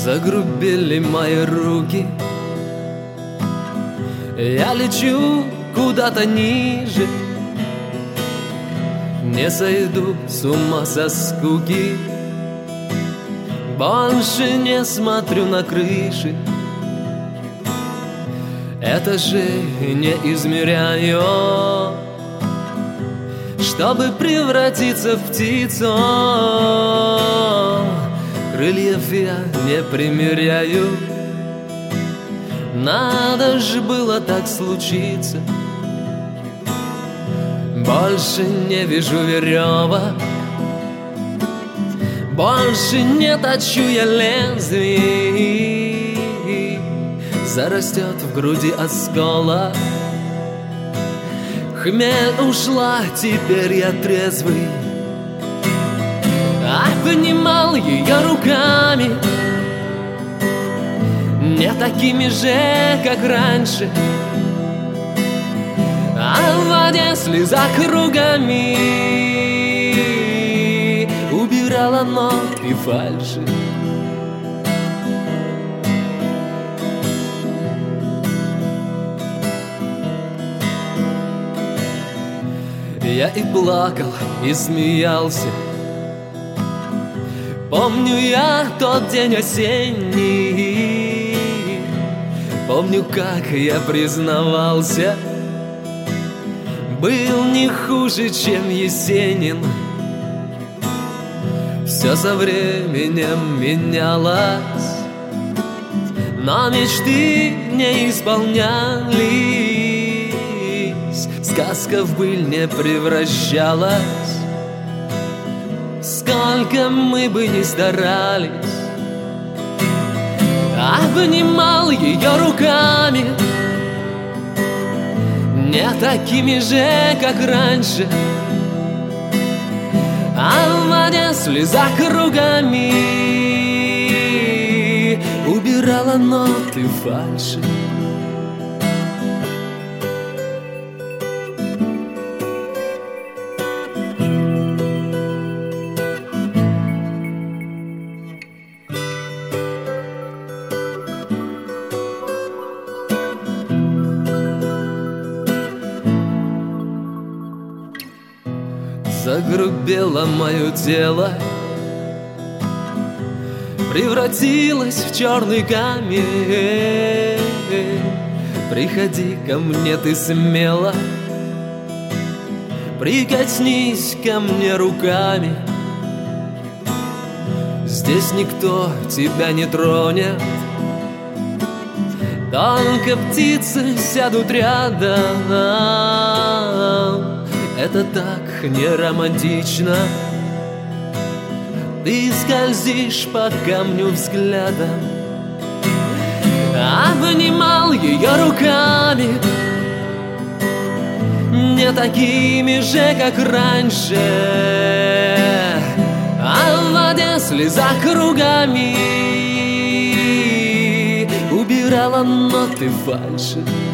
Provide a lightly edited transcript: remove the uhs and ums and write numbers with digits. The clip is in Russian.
Загрубели мои руки, я лечу куда-то ниже, не сойду с ума со скуки. Больше не смотрю на крыши, этажей не измеряю, чтобы превратиться в птицу. Крыльев я не примеряю, надо же было так случиться. Больше не вижу веревок, больше не точу я лезвий. Зарастет в груди осколок, хмель ушла, теперь я трезвый. Обнимал ее руками, не такими же, как раньше, а в воде слеза кругами убирала нотки фальши. Я и плакал, и смеялся. Помню я тот день осенний, помню, как я признавался. Был не хуже, чем Есенин. Все со временем менялось, но мечты не исполнялись. Сказка в быль не превращалась. Сколько мы бы ни старались, обнимал ее руками, не такими же, как раньше, а в воде слеза кругами убирала ноты фальши. Загрубело мое тело, превратилось в черный камень. Приходи ко мне ты смело, прикоснись ко мне руками. Здесь никто тебя не тронет, только птицы сядут рядом. Это так не романтично. Ты скользишь по камню взглядом. Обнимал ее руками, не такими же, как раньше, а в воде слеза кругами убирала ноты фальши.